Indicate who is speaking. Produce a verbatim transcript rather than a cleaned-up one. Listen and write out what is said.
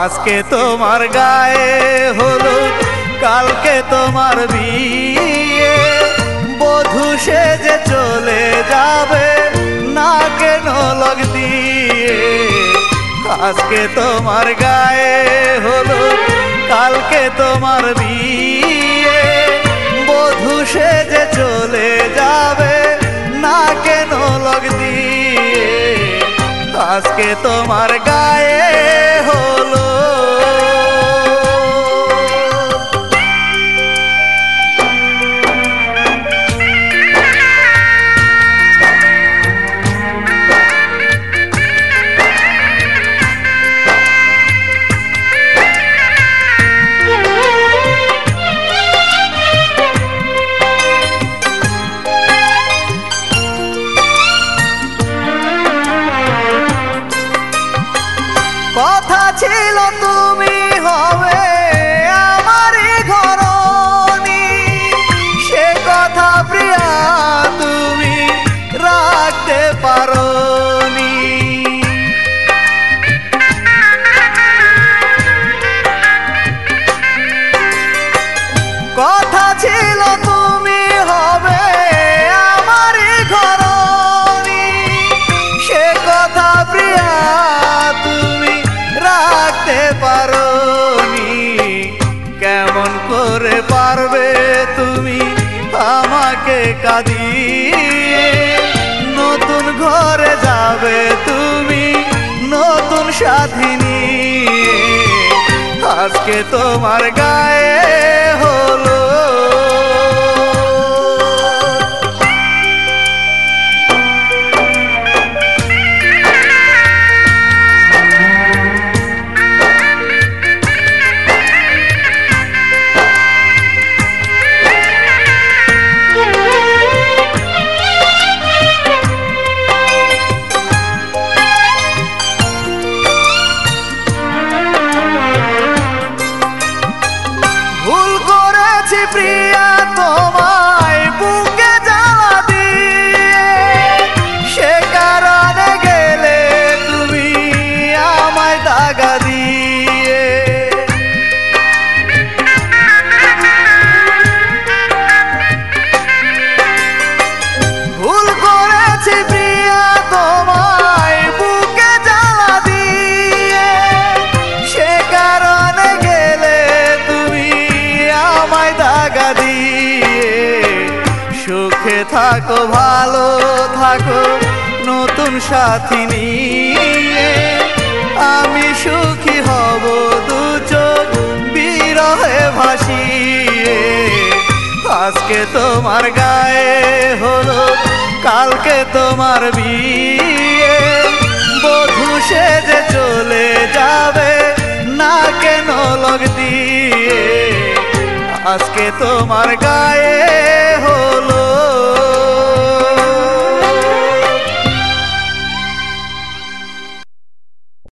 Speaker 1: আজকে তোমার গায়ে হলুদ, কালকে তোমার বিয়ে। বধূ সেজে চলে যাবে না কেন লগ দিয়ে। আজকে তোমার গায়ে হলুদ, কালকে তোমার বিয়ে। বধূ সেজে চলে যাবে না কেন লগ দিয়ে। আজকে তোমার গায়ে হলো। কথা ছিল তুমি হবে আমারই ঘরণী, সে কথা প্রিয়া তুমি রাখতে পারোনি। কথা ছিল তুমি হবে আমারই ঘরণী, সে কথা প্রিয়া তুমি রাখতে পারোনি। কেমন করে পারবে তুমি আমাকে কাঁদিয়ে। নতুন ঘরে যাবে তুমি নতুন সাথী নিয়ে। আজকে তোমার গায়ে হলো। ভুল করেছি প্রিয়া তোমায় বুকে জ্বালা দিয়ে। সে কারণে গেলে তুমি আমায় দাগা দিয়ে। ভুল করেছি প্রিয়া তোমায় বুকে জ্বালা দিয়ে। সে কারণে গেলে তুমি আমায় দাগা দিয়ে। সুখে থাকো ভালো থাকো নতুন সাথী নিয়ে। আমি সুখী হব দু চোখ বিরহে ভাসিয়ে। আজকে তোমার গায়ে হলো, কালকে তোমার বিয়ে। বধূ সেজে চলে যাবে না কেন লগ দিয়ে। আজকে তোমার গায়ে হলো।